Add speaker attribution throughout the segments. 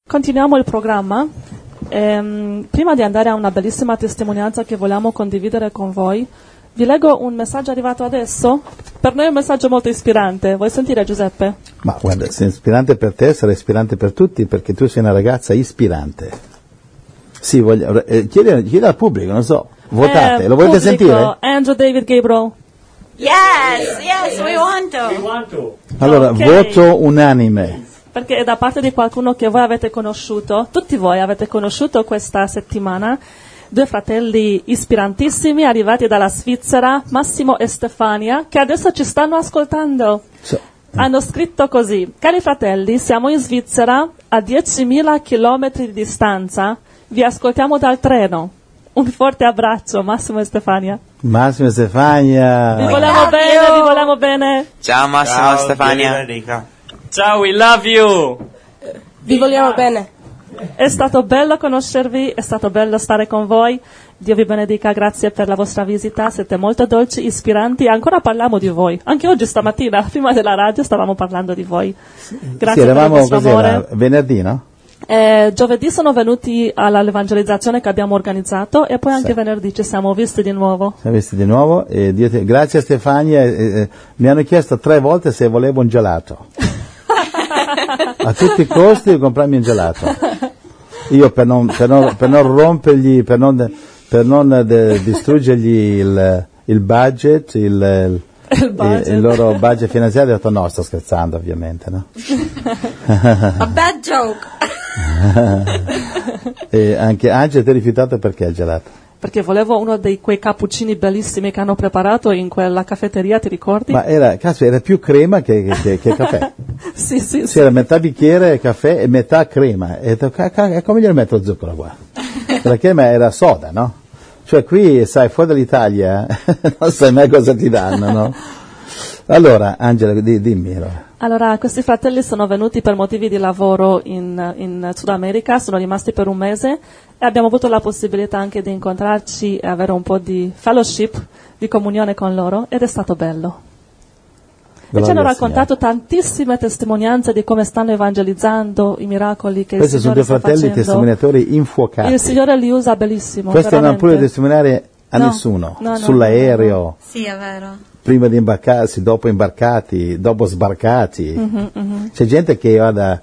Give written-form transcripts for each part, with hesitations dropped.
Speaker 1: Continuiamo il programma. Prima di andare a una bellissima testimonianza che vogliamo condividere con voi, vi leggo un messaggio arrivato adesso. Per noi è un messaggio molto ispirante. Vuoi sentire, Giuseppe?
Speaker 2: Ma guarda, se è ispirante per te, sarà ispirante per tutti, perché tu sei una ragazza ispirante. Sì, chiedi al pubblico, non so, votate, lo volete sentire?
Speaker 1: Andrew David Gabriel.
Speaker 3: Yes, we want to.
Speaker 2: Allora, voto unanime.
Speaker 1: Perché è da parte di qualcuno che voi avete conosciuto, tutti voi avete conosciuto questa settimana, due fratelli ispirantissimi arrivati dalla Svizzera, Massimo e Stefania, che adesso ci stanno ascoltando. Hanno scritto così: cari fratelli, siamo in Svizzera, a 10.000 chilometri di distanza, vi ascoltiamo dal treno. Un forte abbraccio, Massimo e Stefania.
Speaker 2: Massimo e Stefania.
Speaker 1: Vi vogliamo bene.
Speaker 4: Ciao Massimo e Stefania.
Speaker 5: Ciao, we love you.
Speaker 3: Vi vogliamo bene.
Speaker 1: È stato bello conoscervi, è stato bello stare con voi. Dio vi benedica, grazie per la vostra visita, siete molto dolci, ispiranti. Ancora parliamo di voi. Anche oggi stamattina, prima della radio, stavamo parlando di voi. Grazie per il vostro amore.
Speaker 2: Venerdì, no?
Speaker 1: Giovedì sono venuti all'evangelizzazione che abbiamo organizzato e poi anche venerdì ci siamo visti di nuovo.
Speaker 2: E grazie a Stefania, mi hanno chiesto 3 volte se volevo un gelato. A tutti i costi di comprarmi un gelato. Io per non rompergli, per non distruggergli il budget, il loro budget finanziario, ho detto no, sto scherzando ovviamente, no?
Speaker 3: A bad joke.
Speaker 2: E anche Angela ti hai rifiutato perché il gelato?
Speaker 1: Perché volevo uno di quei cappuccini bellissimi che hanno preparato in quella caffetteria, ti ricordi?
Speaker 2: Ma era più crema che caffè.
Speaker 1: Sì.
Speaker 2: Era metà bicchiere caffè e metà crema. E come glielo metto zucchero qua? La crema era soda, no? Cioè qui, sai, fuori dall'Italia non sai mai cosa ti danno, no? Allora, Angela, dimmi.
Speaker 1: Allora, questi fratelli sono venuti per motivi di lavoro in Sud America, sono rimasti per un mese e abbiamo avuto la possibilità anche di incontrarci e avere un po' di fellowship, di comunione con loro, ed è stato bello. E ci hanno raccontato tantissime testimonianze di come stanno evangelizzando, i miracoli che
Speaker 2: Questi
Speaker 1: il Signore sta facendo.
Speaker 2: Questi sono due fratelli testimoniatori infuocati.
Speaker 1: Il Signore li usa benissimo.
Speaker 2: Questi
Speaker 1: veramente.
Speaker 2: non hanno pure testimoniare a nessuno, sull'aereo.
Speaker 3: No. Sì, è vero.
Speaker 2: Prima di imbarcarsi, dopo imbarcati, dopo sbarcati. C'è gente che vada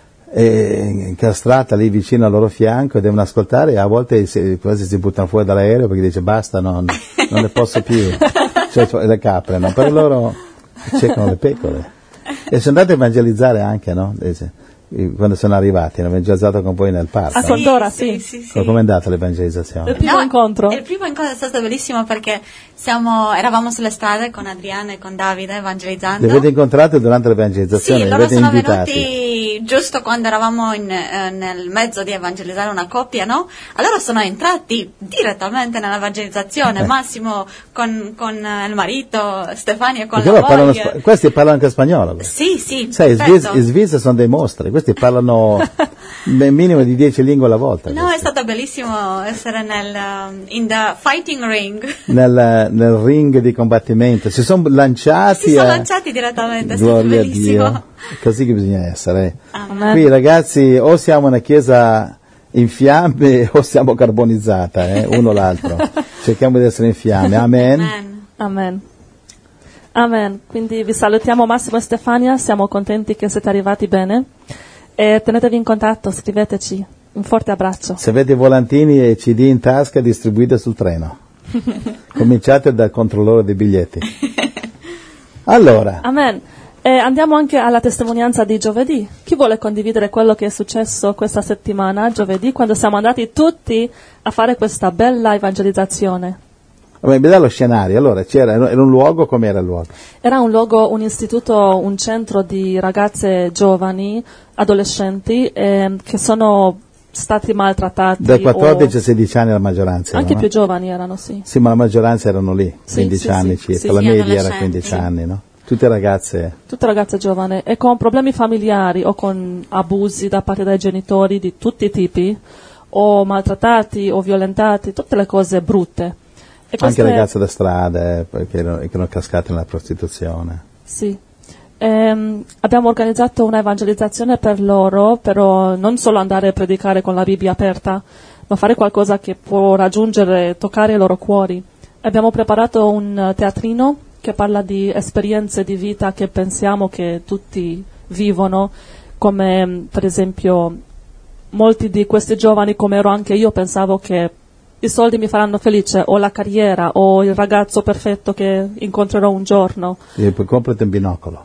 Speaker 2: incastrata lì vicino al loro fianco e devono ascoltare, e a volte quasi si buttano fuori dall'aereo perché dice basta, non ne posso più. Cioè le capre, no? Per loro cercano le pecore. E sono andati a evangelizzare anche, no? Quando sono arrivati, hanno evangelizzato con voi nel parco.
Speaker 1: A Sondora, sì.
Speaker 2: Come è andata l'evangelizzazione?
Speaker 1: Il primo incontro?
Speaker 3: Il primo incontro è stato bellissimo perché eravamo sulle strade con Adriana e con Davide evangelizzando.
Speaker 2: Li avete incontrati durante l'evangelizzazione?
Speaker 3: Sì, loro sono
Speaker 2: invitati.
Speaker 3: venuti giusto quando eravamo nel mezzo di evangelizzare una coppia, no? Allora sono entrati direttamente nell'evangelizzazione, Massimo con il marito, Stefania con la moglie.
Speaker 2: Questi parlano anche spagnolo.
Speaker 3: Sì.
Speaker 2: Sai, i svizzeri sono dei mostri, questi parlano minimo di 10 lingue alla volta.
Speaker 3: No,
Speaker 2: questi.
Speaker 3: è stato bellissimo essere in the fighting ring.
Speaker 2: Nel ring di combattimento. Si sono lanciati.
Speaker 3: Si sono lanciati direttamente, è stato
Speaker 2: Gloria a
Speaker 3: bellissimo.
Speaker 2: Dio. Così che bisogna essere.
Speaker 3: Amen.
Speaker 2: Qui ragazzi, o siamo una chiesa in fiamme o siamo carbonizzata, uno o l'altro. Cerchiamo di essere in fiamme.
Speaker 1: Amen. Quindi vi salutiamo Massimo e Stefania, siamo contenti che siete arrivati bene e tenetevi in contatto, scriveteci. Un forte abbraccio.
Speaker 2: Se avete volantini e CD in tasca, distribuite sul treno. Cominciate dal controllore dei biglietti. Allora.
Speaker 1: Amen. Andiamo anche alla testimonianza di giovedì. Chi vuole condividere quello che è successo questa settimana, giovedì, quando siamo andati tutti a fare questa bella evangelizzazione?
Speaker 2: Vabbè, mi dà lo scenario. Allora, era un luogo, com'era il luogo?
Speaker 1: Era un luogo, un istituto, un centro di ragazze giovani, adolescenti, che sono stati maltrattati.
Speaker 2: Dai 14 a 16 anni la maggioranza.
Speaker 1: Anche
Speaker 2: no?
Speaker 1: più giovani erano, sì.
Speaker 2: Sì, ma la maggioranza erano lì, 15 anni
Speaker 1: sì,
Speaker 2: circa.
Speaker 1: sì,
Speaker 2: la media era
Speaker 3: adolescenti.
Speaker 2: 15 anni, no? Tutte ragazze
Speaker 1: giovani e con problemi familiari o con abusi da parte dei genitori di tutti i tipi, o maltrattati o violentati, tutte le cose brutte. E
Speaker 2: anche ragazze da strada che erano cascate nella prostituzione.
Speaker 1: Sì. Abbiamo organizzato una evangelizzazione per loro, però non solo andare a predicare con la Bibbia aperta, ma fare qualcosa che può raggiungere, toccare i loro cuori. Abbiamo preparato un teatrino che parla di esperienze di vita che pensiamo che tutti vivono, come per esempio molti di questi giovani, come ero anche io, pensavo che i soldi mi faranno felice, o la carriera, o il ragazzo perfetto che incontrerò un giorno.
Speaker 2: E poi comprati un binocolo.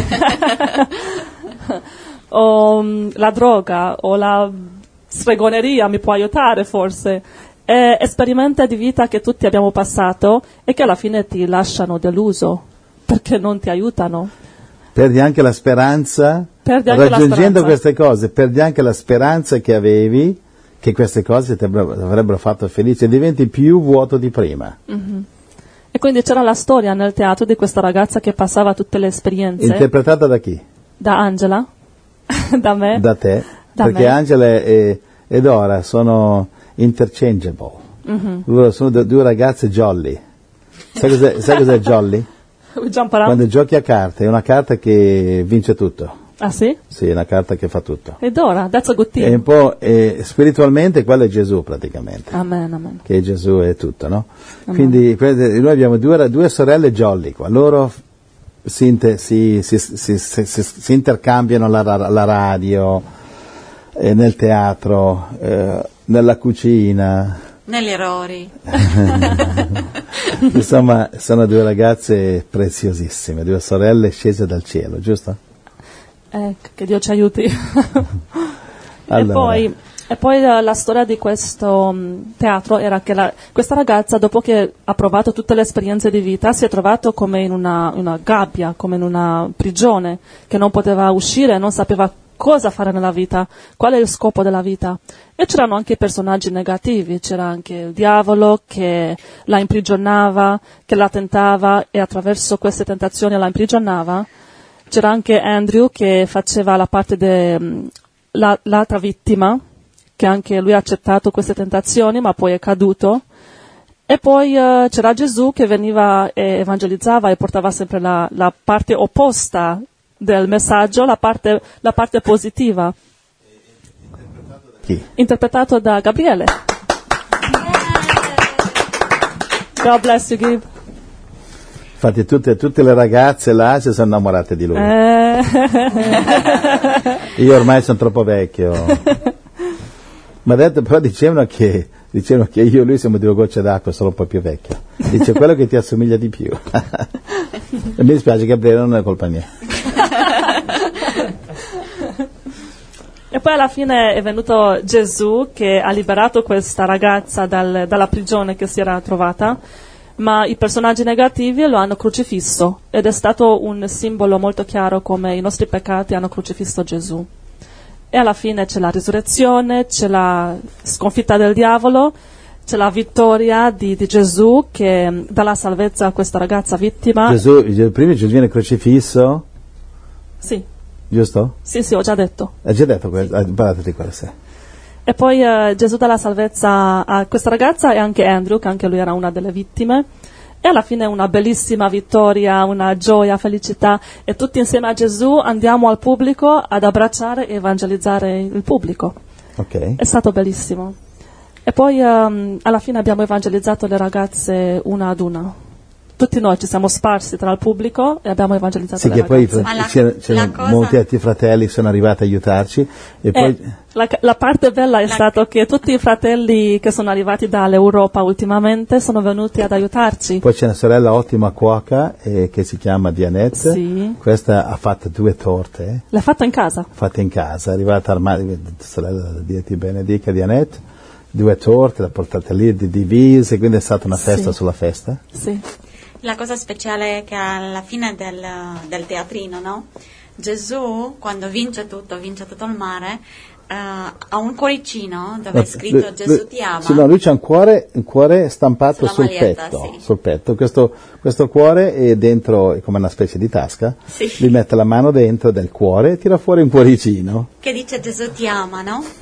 Speaker 1: O la droga, o la stregoneria mi può aiutare forse. Esperimenti di vita che tutti abbiamo passato e che alla fine ti lasciano deluso, perché non ti aiutano.
Speaker 2: Perdi anche la speranza, raggiungendo queste cose, perdi anche la speranza che avevi che queste cose ti avrebbero fatto felice, diventi più vuoto di prima.
Speaker 1: Mm-hmm. E quindi c'era la storia nel teatro di questa ragazza che passava tutte le esperienze.
Speaker 2: Interpretata da chi?
Speaker 1: Da Angela, da me.
Speaker 2: Da te,
Speaker 1: da
Speaker 2: perché
Speaker 1: me.
Speaker 2: Angela e Dora sono interchangeable.
Speaker 1: Mm-hmm.
Speaker 2: Loro sono due ragazze jolly. Sai cos'è jolly? Quando giochi a carte, è una carta che vince tutto.
Speaker 1: Ah sì?
Speaker 2: Sì, è una carta che fa tutto.
Speaker 1: E Dora, that's a good team.
Speaker 2: E un po' spiritualmente quello è Gesù praticamente.
Speaker 1: Amen, amen.
Speaker 2: Che Gesù è tutto, no? Amen. Quindi noi abbiamo due sorelle jolly qua. Loro si intercambiano la radio, nel teatro, nella cucina.
Speaker 3: Negli errori.
Speaker 2: Insomma, sono due ragazze preziosissime, due sorelle scese dal cielo, giusto?
Speaker 1: Che Dio ci aiuti.
Speaker 2: Allora.
Speaker 1: E poi la storia di questo teatro era che questa ragazza, dopo che ha provato tutte le esperienze di vita, si è trovato come in una gabbia, come in una prigione, che non poteva uscire, non sapeva cosa fare nella vita, qual è il scopo della vita. E c'erano anche personaggi negativi, c'era anche il diavolo che la imprigionava, che la tentava e attraverso queste tentazioni la imprigionava. C'era anche Andrew che faceva la parte dell'altra vittima, che anche lui ha accettato queste tentazioni ma poi è caduto. E poi c'era Gesù che veniva e evangelizzava e portava sempre la parte opposta del messaggio, la parte positiva.
Speaker 2: Chi?
Speaker 1: Interpretato da Gabriele. God bless you, Gib.
Speaker 2: Infatti tutte le ragazze là si sono innamorate di lui. Io ormai sono troppo vecchio. Ma però dicevano che io e lui siamo due gocce d'acqua, solo un po' più vecchio. Dice quello che ti assomiglia di più. E mi dispiace, Gabriele, non è colpa mia.
Speaker 1: E poi alla fine è venuto Gesù che ha liberato questa ragazza dalla prigione che si era trovata, ma i personaggi negativi lo hanno crocifisso ed è stato un simbolo molto chiaro come i nostri peccati hanno crocifisso Gesù. E alla fine c'è la risurrezione, c'è la sconfitta del diavolo, c'è la vittoria di Gesù che dà la salvezza a questa ragazza vittima.
Speaker 2: Prima Gesù viene crocifisso?
Speaker 1: Sì.
Speaker 2: Giusto?
Speaker 1: Sì, ho già detto.
Speaker 2: Hai già detto questo? Parlate di quello, sì.
Speaker 1: E poi Gesù dà la salvezza a questa ragazza e anche Andrew, che anche lui era una delle vittime. E alla fine una bellissima vittoria, una gioia, felicità. E tutti insieme a Gesù andiamo al pubblico ad abbracciare e evangelizzare il pubblico.
Speaker 2: Okay.
Speaker 1: È stato bellissimo. E poi alla fine abbiamo evangelizzato le ragazze una ad una. Tutti noi ci siamo sparsi tra il pubblico e abbiamo evangelizzato le ragazze.
Speaker 2: Sì, che poi c'erano molti altri fratelli che sono arrivati a aiutarci. E poi
Speaker 1: la parte bella è stato che tutti i fratelli che sono arrivati dall'Europa ultimamente sono venuti ad aiutarci.
Speaker 2: Poi c'è una sorella ottima cuoca che si chiama Dianette.
Speaker 1: Sì.
Speaker 2: Questa ha fatto 2 torte.
Speaker 1: L'ha fatta in casa?
Speaker 2: Fatta in casa, è arrivata sorella di Benedica, Dianette, 2 torte, l'ha portata lì divise, quindi è stata una festa sulla festa.
Speaker 1: Sì.
Speaker 3: La cosa speciale è che alla fine del teatrino, no? Gesù, quando vince tutto il mare, ha un cuoricino dove è scritto Gesù ti ama.
Speaker 2: Sì, no, lui c'ha un cuore stampato sul petto.
Speaker 3: Sì.
Speaker 2: Sul petto. Questo cuore è dentro, è come una specie di tasca.
Speaker 3: Sì.
Speaker 2: Lui mette la mano dentro del cuore e tira fuori un cuoricino.
Speaker 3: Che dice Gesù ti ama, no?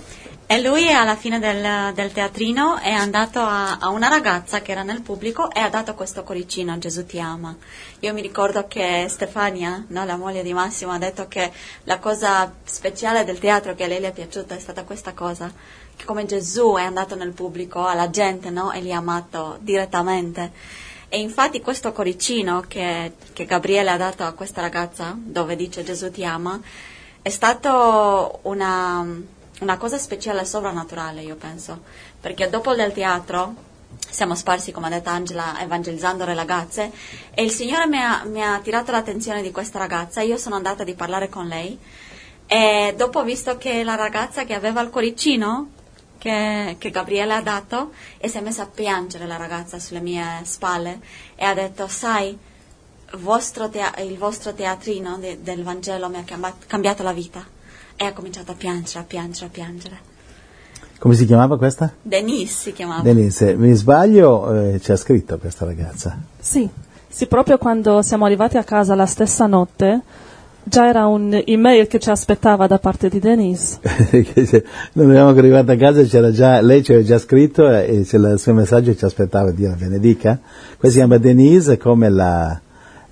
Speaker 3: E lui alla fine del teatrino è andato a una ragazza che era nel pubblico e ha dato questo cuoricino, Gesù ti ama. Io mi ricordo che Stefania, no, la moglie di Massimo, ha detto che la cosa speciale del teatro che a lei le è piaciuta è stata questa cosa, che come Gesù è andato nel pubblico alla gente, no, e li ha amato direttamente. E infatti questo cuoricino che Gabriele ha dato a questa ragazza, dove dice Gesù ti ama, è stato una cosa speciale e sovrannaturale, io penso, perché dopo del teatro siamo sparsi, come ha detto Angela, evangelizzando le ragazze, e il Signore mi ha attirato l'attenzione di questa ragazza. Io sono andata a parlare con lei e dopo ho visto che la ragazza che aveva il cuoricino che Gabriele ha dato, e si è messa a piangere la ragazza sulle mie spalle e ha detto, sai, il vostro teatrino del Vangelo mi ha cambiato la vita. E ha cominciato a piangere.
Speaker 2: Come si chiamava questa?
Speaker 3: Denise si chiamava.
Speaker 2: Denise, mi sbaglio, ci ha scritto questa ragazza?
Speaker 1: Sì, proprio quando siamo arrivati a casa la stessa notte, già era un'email che ci aspettava da parte di Denise.
Speaker 2: Non eravamo arrivati a casa, lei ci aveva già scritto e il suo messaggio ci aspettava, Dio la benedica. Questa si chiama Denise come la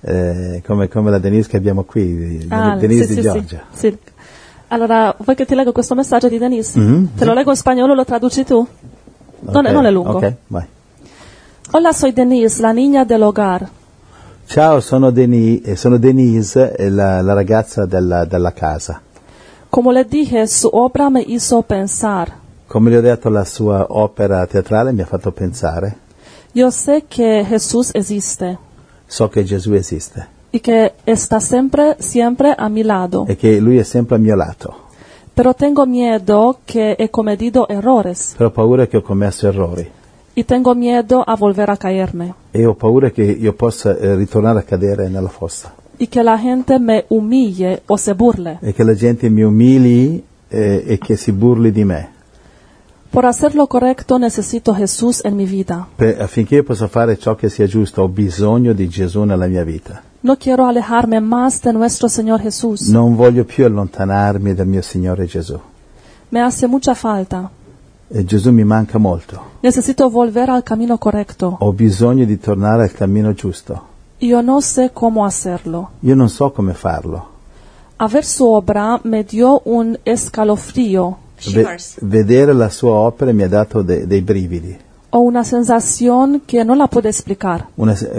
Speaker 2: Denise che abbiamo qui, Denise di Georgia.
Speaker 1: Sì. Allora, vuoi che ti leggo questo messaggio di Denise? Te lo leggo in spagnolo, lo traduci tu?
Speaker 2: Okay,
Speaker 1: non è lungo.
Speaker 2: Ok, vai.
Speaker 1: Hola, soy Denise, la niña del hogar.
Speaker 2: Ciao, sono Denise, la ragazza della casa.
Speaker 1: Como le dije, su obra me hizo pensar.
Speaker 2: Come le ho detto, la sua opera teatrale mi ha fatto pensare.
Speaker 1: Yo sé que Jesús existe.
Speaker 2: So che Gesù esiste.
Speaker 1: Y que está siempre a mi lado.
Speaker 2: E che Lui è sempre al mio lato.
Speaker 1: Pero tengo miedo que he cometido errores.
Speaker 2: Però ho paura che ho commesso errori.
Speaker 1: Y tengo miedo a volver a caerme.
Speaker 2: E ho paura che io possa ritornare a cadere nella fossa.
Speaker 1: Y que la gente me humille o se burle.
Speaker 2: E che la gente mi umili e che si burli di me.
Speaker 1: Por hacer lo correcto necesito Jesús en mi vida.
Speaker 2: Affinché io possa fare ciò che sia giusto, ho bisogno di Gesù nella mia vita.
Speaker 1: No quiero alejarme más de nuestro Señor Jesús.
Speaker 2: Non voglio più allontanarmi dal mio Signore Gesù.
Speaker 1: Me hace mucha falta.
Speaker 2: E Gesù mi manca molto.
Speaker 1: Necesito volver al camino correcto.
Speaker 2: Ho bisogno di tornare al cammino giusto.
Speaker 1: Yo no sé cómo hacerlo.
Speaker 2: Io non so come farlo.
Speaker 1: A ver su obra me dio un escalofrío.
Speaker 2: Vedere la sua opera mi ha dato dei brividi.
Speaker 1: O una sensación que no la puedo explicar.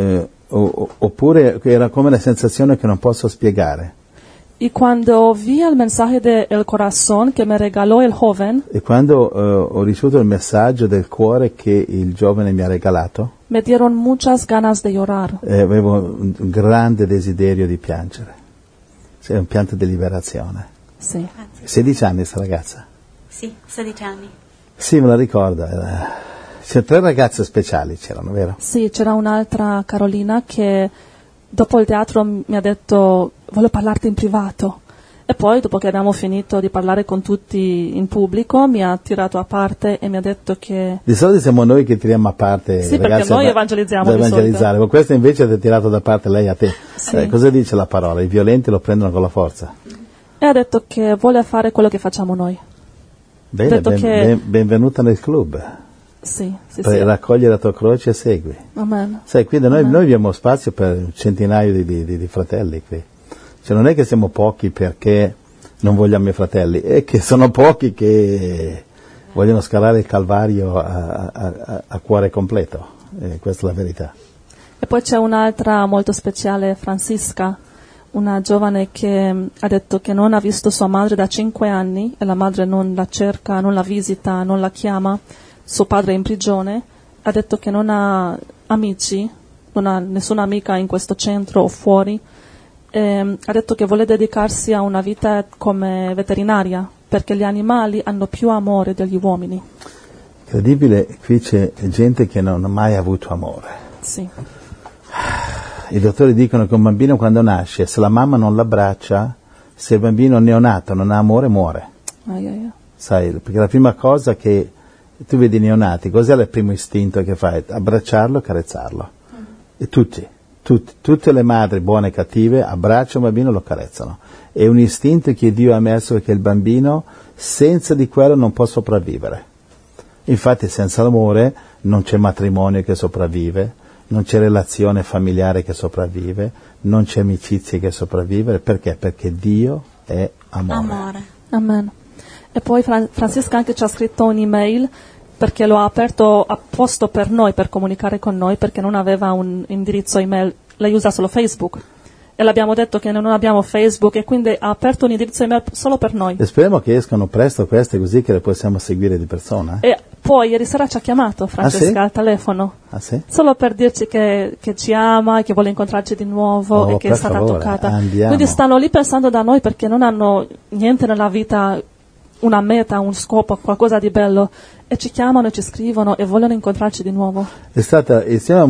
Speaker 2: Oppure era come una sensazione che non posso spiegare.
Speaker 1: Y cuando vi el mensaje de El Corazón que me regaló el joven,
Speaker 2: E quando ho ricevuto il messaggio del cuore che il giovane mi ha regalato,
Speaker 1: me dieron muchas ganas de llorar.
Speaker 2: Avevo un grande desiderio di piangere. È un pianto di liberazione.
Speaker 1: Sí.
Speaker 2: 16 anni sta ragazza?
Speaker 3: Sì, 16 anni.
Speaker 2: Sì, me la ricordo. C'erano 3 ragazze speciali, c'erano, vero?
Speaker 1: Sì, c'era un'altra Carolina che dopo il teatro mi ha detto voglio parlarti in privato. E poi, dopo che abbiamo finito di parlare con tutti in pubblico, mi ha tirato a parte e mi ha detto che...
Speaker 2: Di solito siamo noi che tiriamo a parte
Speaker 1: sì,
Speaker 2: ragazze
Speaker 1: perché noi evangelizziamo
Speaker 2: da
Speaker 1: di
Speaker 2: evangelizzare, ma questo invece ti ha tirato da parte lei a te.
Speaker 1: Sì.
Speaker 2: Cosa dice la parola? I violenti lo prendono con la forza.
Speaker 1: E ha detto che vuole fare quello che facciamo noi.
Speaker 2: Bene,
Speaker 1: detto che...
Speaker 2: benvenuta nel club.
Speaker 1: Sì.
Speaker 2: Raccogli la tua croce e segui.
Speaker 1: Amen.
Speaker 2: Sai, qui da noi abbiamo spazio per un centinaio di fratelli qui. Cioè non è che siamo pochi perché non vogliamo i fratelli, è che sono pochi che vogliono scalare il Calvario a cuore completo. Questa è la verità.
Speaker 1: E poi c'è un'altra molto speciale, Francisca, una giovane che ha detto che non ha visto sua madre da 5 anni e la madre non la cerca, non la visita, non la chiama. Suo padre è in prigione. Ha detto che non ha amici, non ha nessuna amica in questo centro o fuori. Ha detto che vuole dedicarsi a una vita come veterinaria perché gli animali hanno più amore degli uomini.
Speaker 2: Incredibile, qui c'è gente che non ha mai avuto amore.
Speaker 1: Sì.
Speaker 2: I dottori dicono che un bambino quando nasce, se la mamma non l'abbraccia, se il bambino neonato non ha amore, muore. Sai, perché la prima cosa che tu vedi i neonati, cos'è il primo istinto che fai? Abbracciarlo, carezzarlo. E tutti Tutte le madri buone e cattive abbracciano un bambino e lo carezzano. È un istinto che Dio ha messo perché il bambino senza di quello non può sopravvivere. Infatti senza l'amore non c'è matrimonio che sopravvive, non c'è relazione familiare che sopravvive, non c'è amicizia che sopravvive. Perché? Perché Dio è amore.
Speaker 1: Amen. E poi Francesca anche ci ha scritto un'email perché lo ha aperto apposta per noi, per comunicare con noi, perché non aveva un indirizzo email, lei usa solo Facebook. E l'abbiamo detto che non abbiamo Facebook e quindi ha aperto un indirizzo email solo per noi.
Speaker 2: E speriamo che escano presto queste così che le possiamo seguire di persona.
Speaker 1: E poi ieri sera ci ha chiamato Francesca al telefono.
Speaker 2: Ah, sì?
Speaker 1: Solo per dirci che ci ama, che vuole incontrarci di nuovo e che è stata toccata.
Speaker 2: Andiamo.
Speaker 1: Quindi stanno lì pensando da noi perché non hanno niente nella vita, una meta, un scopo, qualcosa di bello. E ci chiamano e ci scrivono e vogliono incontrarci di nuovo.
Speaker 2: È stata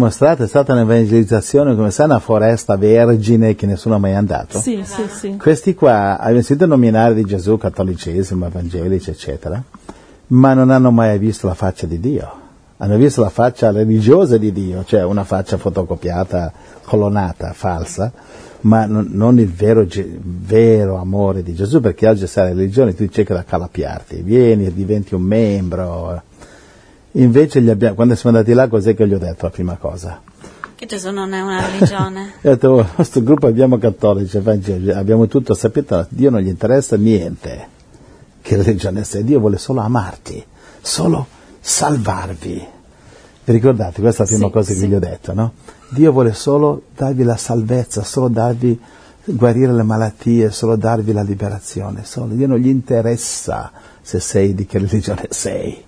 Speaker 2: un'evangelizzazione come sa una foresta vergine che nessuno ha mai andato.
Speaker 1: Sì.
Speaker 2: Questi qua abbiamo sentito nominare di Gesù, cattolicesimo, evangelici, eccetera, ma non hanno mai visto la faccia di Dio. Hanno visto la faccia religiosa di Dio, cioè una faccia fotocopiata, colonnata, falsa, ma non il vero amore di Gesù, perché oggi sai, la religione tu cerchi di accalappiarti, vieni e diventi un membro. Invece quando siamo andati là, cos'è che gli ho detto la prima cosa?
Speaker 3: Che Gesù non è una religione.
Speaker 2: Ho detto, il nostro gruppo abbiamo cattolici, evangelici, abbiamo tutto, sapete, a Dio non gli interessa niente che religione sei, Dio vuole solo amarti, solo salvarvi. Vi ricordate? Questa è la prima cosa che gli ho detto, no? Dio vuole solo darvi la salvezza, solo darvi guarire le malattie, solo darvi la liberazione. Dio non gli interessa se sei di che religione sei.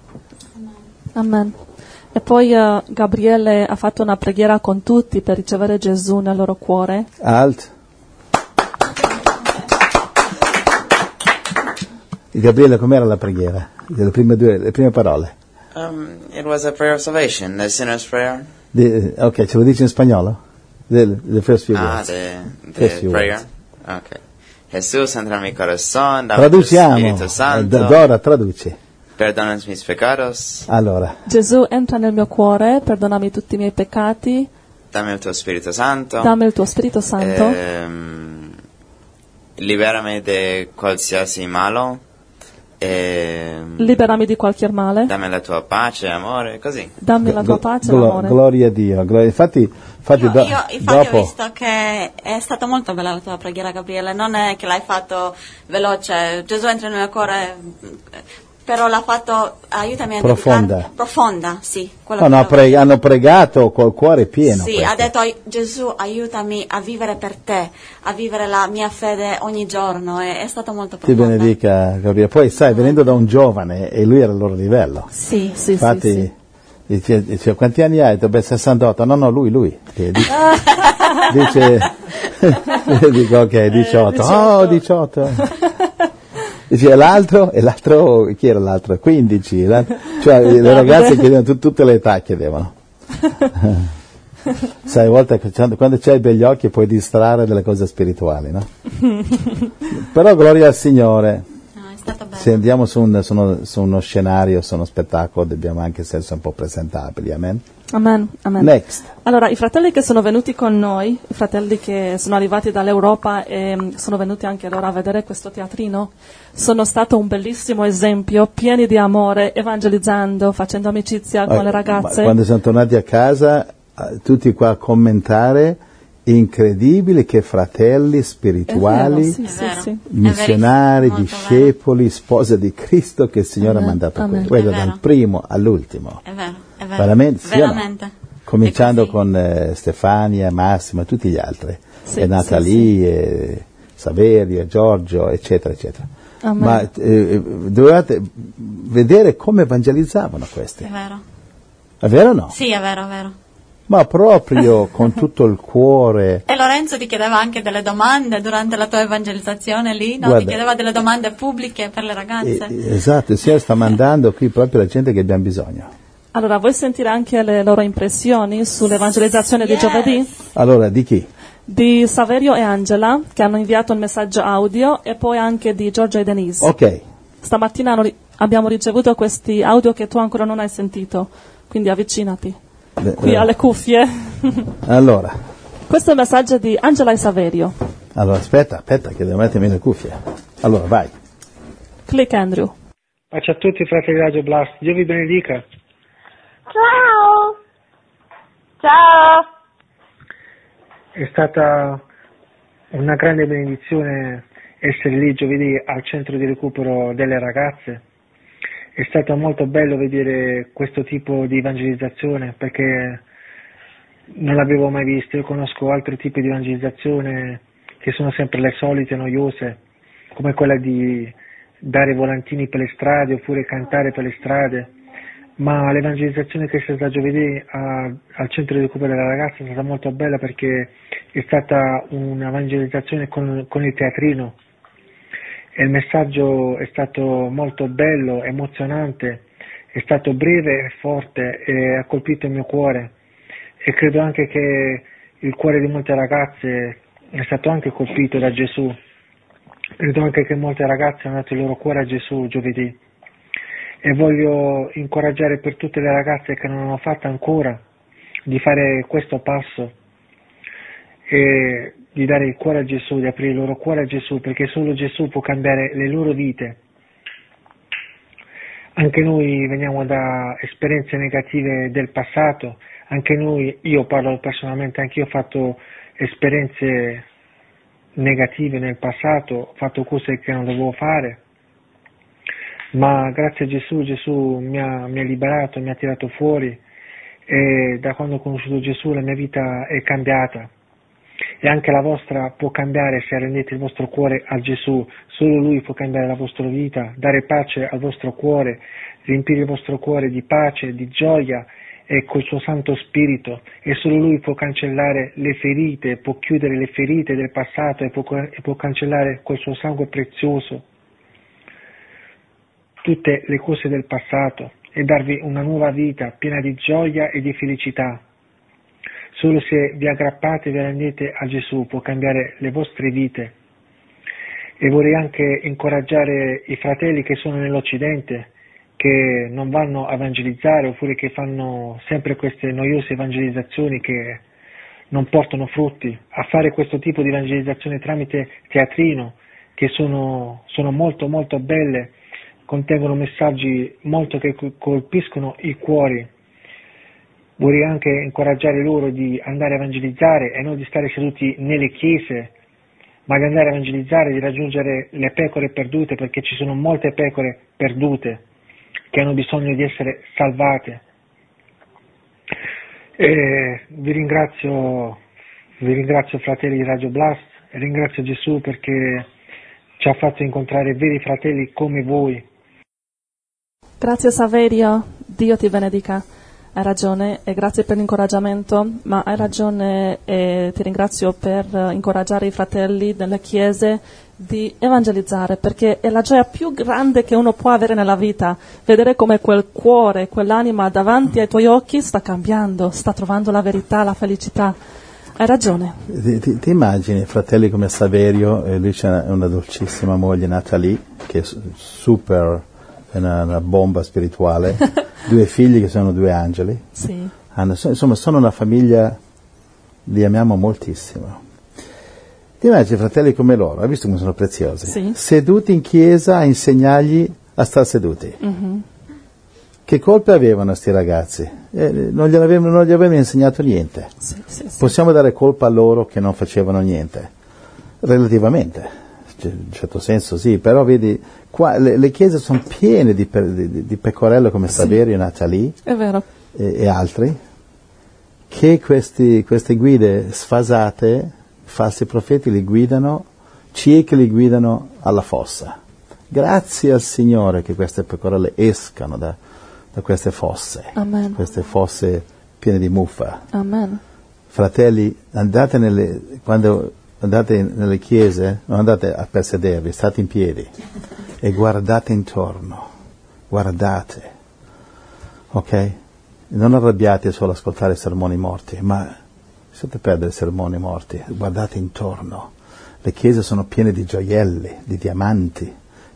Speaker 1: Amen. E poi Gabriele ha fatto una preghiera con tutti per ricevere Gesù nel loro cuore.
Speaker 2: Alt. Gabriele, com'era la preghiera? Le prime parole.
Speaker 4: It was a prayer of salvation, the sinner's prayer.
Speaker 2: Ok, ce lo dici in spagnolo? The first few words.
Speaker 4: The prayer. Ok. Jesús entra en mi corazón, dame
Speaker 2: Traduciamo.
Speaker 4: tu Spirito Santo.
Speaker 2: Dora, traduci.
Speaker 4: Perdona mis pecados.
Speaker 2: Allora.
Speaker 1: Gesù entra nel mio cuore, perdonami tutti i miei peccati.
Speaker 4: Dammi il tuo Spirito Santo.
Speaker 1: Dammi il tuo Spirito Santo.
Speaker 4: Liberami da qualsiasi malo.
Speaker 2: Liberami
Speaker 1: di qualche male.
Speaker 4: Dammi la tua pace, amore, così.
Speaker 1: Dammi la tua pace, amore.
Speaker 2: Gloria a Dio. Infatti
Speaker 3: ho visto che è stata molto bella la tua preghiera, Gabriele. Non è che l'hai fatto veloce. Gesù entra nel mio cuore, però l'ha fatto, aiutami a profonda, sì.
Speaker 2: Hanno pregato col cuore pieno.
Speaker 3: Sì, ha detto Gesù aiutami a vivere per te, a vivere la mia fede ogni giorno, è stato molto profondo.
Speaker 2: Ti benedica, Gabriele. Poi sai, venendo da un giovane, e lui era al loro livello.
Speaker 1: Sì.
Speaker 2: Infatti, dice, quanti anni hai? Beh, 68. No, lui. Dice, dico, ok, 18. Oh, 18. Dice, l'altro, chi era l'altro? 15, cioè le ragazze chiedevano, tutte le età chiedevano. Sai, a volte quando c'hai begli occhi puoi distrarre delle cose spirituali, no? Però gloria al Signore.
Speaker 3: È stato bello.
Speaker 2: Se andiamo su uno scenario, su uno spettacolo, dobbiamo anche essere un po' presentabili, amen?
Speaker 1: Amen.
Speaker 2: Next.
Speaker 1: Allora, i fratelli che sono venuti con noi, i fratelli che sono arrivati dall'Europa e sono venuti anche loro a vedere questo teatrino, sono stato un bellissimo esempio, pieni di amore, evangelizzando, facendo amicizia con le ragazze.
Speaker 2: Quando siamo tornati a casa, tutti qua a commentare, incredibile che fratelli spirituali,
Speaker 1: sì.
Speaker 2: missionari, discepoli, spose di Cristo che il Signore ha mandato qui. Guarda, dal primo all'ultimo.
Speaker 3: È vero.
Speaker 2: Veramente.
Speaker 3: Veramente.
Speaker 2: Cominciando con Stefania, Massima, tutti gli altri. E Natalie, e Saverio, Giorgio, eccetera, eccetera.
Speaker 1: Amen.
Speaker 2: Ma dovevate vedere come evangelizzavano questi.
Speaker 3: È vero.
Speaker 2: È vero o no?
Speaker 3: Sì, è vero.
Speaker 2: Ma proprio con tutto il cuore.
Speaker 3: E Lorenzo ti chiedeva anche delle domande durante la tua evangelizzazione lì, no? Guarda, ti chiedeva delle domande pubbliche per le ragazze.
Speaker 2: Esatto, il Signore sta mandando qui proprio la gente che abbiamo bisogno.
Speaker 1: Allora, vuoi sentire anche le loro impressioni sull'evangelizzazione di giovedì?
Speaker 2: Allora, di chi?
Speaker 1: Di Saverio e Angela, che hanno inviato un messaggio audio, e poi anche di Giorgia e Denise.
Speaker 2: Ok.
Speaker 1: Stamattina abbiamo ricevuto questi audio che tu ancora non hai sentito, quindi avvicinati qui alle cuffie.
Speaker 2: Allora,
Speaker 1: Questo è il messaggio di Angela e Saverio.
Speaker 2: Allora, aspetta, che devo mettermi le cuffie. Allora, vai.
Speaker 1: Click Andrew.
Speaker 6: Pace a tutti, fratelli Radio Blast. Dio vi benedica.
Speaker 7: Ciao. Ciao.
Speaker 6: È stata una grande benedizione essere lì giovedì al centro di recupero delle ragazze. È stato molto bello vedere questo tipo di evangelizzazione perché non l'avevo mai visto. Io conosco altri tipi di evangelizzazione che sono sempre le solite, noiose, come quella di dare volantini per le strade oppure cantare per le strade, ma l'evangelizzazione che è stata giovedì al centro di recupero della ragazza è stata molto bella perché è stata un'evangelizzazione con il teatrino e il messaggio è stato molto bello, emozionante, è stato breve e forte e ha colpito il mio cuore e credo anche che il cuore di molte ragazze è stato anche colpito da Gesù. Credo anche che molte ragazze hanno dato il loro cuore a Gesù giovedì e voglio incoraggiare per tutte le ragazze che non hanno fatto ancora di fare questo passo e di dare il cuore a Gesù, di aprire il loro cuore a Gesù, perché solo Gesù può cambiare le loro vite. Anche noi veniamo da esperienze negative del passato, anche noi, io parlo personalmente, anche io ho fatto esperienze negative nel passato, ho fatto cose che non dovevo fare, ma grazie a Gesù mi ha liberato, mi ha tirato fuori e da quando ho conosciuto Gesù la mia vita è cambiata e anche la vostra può cambiare se rendete il vostro cuore a Gesù. Solo Lui può cambiare la vostra vita, dare pace al vostro cuore, riempire il vostro cuore di pace, di gioia e col suo Santo Spirito, e solo Lui può cancellare le ferite, può chiudere le ferite del passato e può cancellare col suo sangue prezioso tutte le cose del passato e darvi una nuova vita piena di gioia e di felicità. Solo se vi aggrappate e vi rendete a Gesù può cambiare le vostre vite. E vorrei anche incoraggiare i fratelli che sono nell'Occidente, che non vanno a evangelizzare oppure che fanno sempre queste noiose evangelizzazioni che non portano frutti, a fare questo tipo di evangelizzazione tramite teatrino, che sono molto molto belle, contengono messaggi molto che colpiscono i cuori. Vorrei anche incoraggiare loro di andare a evangelizzare e non di stare seduti nelle chiese, ma di andare a evangelizzare, di raggiungere le pecore perdute, perché ci sono molte pecore perdute che hanno bisogno di essere salvate. E vi ringrazio fratelli di Radio Blast, e ringrazio Gesù perché ci ha fatto incontrare veri fratelli come voi.
Speaker 1: Grazie Saverio, Dio ti benedica. Hai ragione e grazie per l'incoraggiamento, ma hai ragione e ti ringrazio per incoraggiare i fratelli delle chiese di evangelizzare, perché è la gioia più grande che uno può avere nella vita, vedere come quel cuore, quell'anima davanti ai tuoi occhi sta cambiando, sta trovando la verità, la felicità. Hai ragione.
Speaker 2: Ti immagini fratelli come Saverio, e lui c'è una dolcissima moglie Natalie, che è super, è una bomba spirituale, 2 figli che sono 2 angeli.
Speaker 1: Sì.
Speaker 2: Insomma, sono una famiglia, li amiamo moltissimo. Ti immagini fratelli come loro, hai visto come sono preziosi?
Speaker 1: Sì.
Speaker 2: Seduti in chiesa a insegnargli a stare seduti.
Speaker 1: Mm-hmm.
Speaker 2: Che colpe avevano sti ragazzi? Non gli avevano insegnato niente.
Speaker 1: Sì.
Speaker 2: Possiamo dare colpa a loro che non facevano niente? Relativamente, in un certo senso sì, però vedi, qua le chiese sono piene di pecorelle come Saverio e Natalie.
Speaker 1: È vero.
Speaker 2: E altri, che queste guide sfasate, falsi profeti li guidano, ciechi li guidano alla fossa. Grazie al Signore che queste pecorelle escano da queste fosse.
Speaker 1: Amen.
Speaker 2: Queste fosse piene di muffa.
Speaker 1: Amen.
Speaker 2: Fratelli, quando andate nelle chiese, non andate a per sedervi, state in piedi e guardate intorno, guardate, ok? Non arrabbiate solo ad ascoltare sermoni morti, ma lasciate perdere sermoni morti, guardate intorno. Le chiese sono piene di gioielli, di diamanti,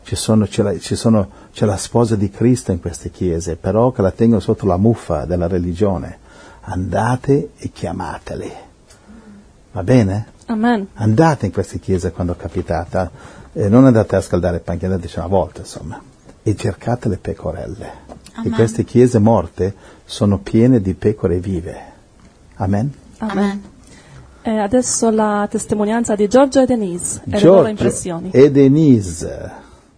Speaker 2: c'è la sposa di Cristo in queste chiese, però che la tengono sotto la muffa della religione. Andate e chiamateli. Va bene?
Speaker 1: Amen.
Speaker 2: Andate in queste chiese quando capitate, non andate a scaldare panchi, andateci una volta, insomma, e cercate le pecorelle.
Speaker 3: Amen.
Speaker 2: E queste chiese morte sono piene di pecore vive. Amen?
Speaker 3: Amen.
Speaker 1: E adesso la testimonianza di Giorgio e Denise e le loro impressioni.
Speaker 2: E Denise.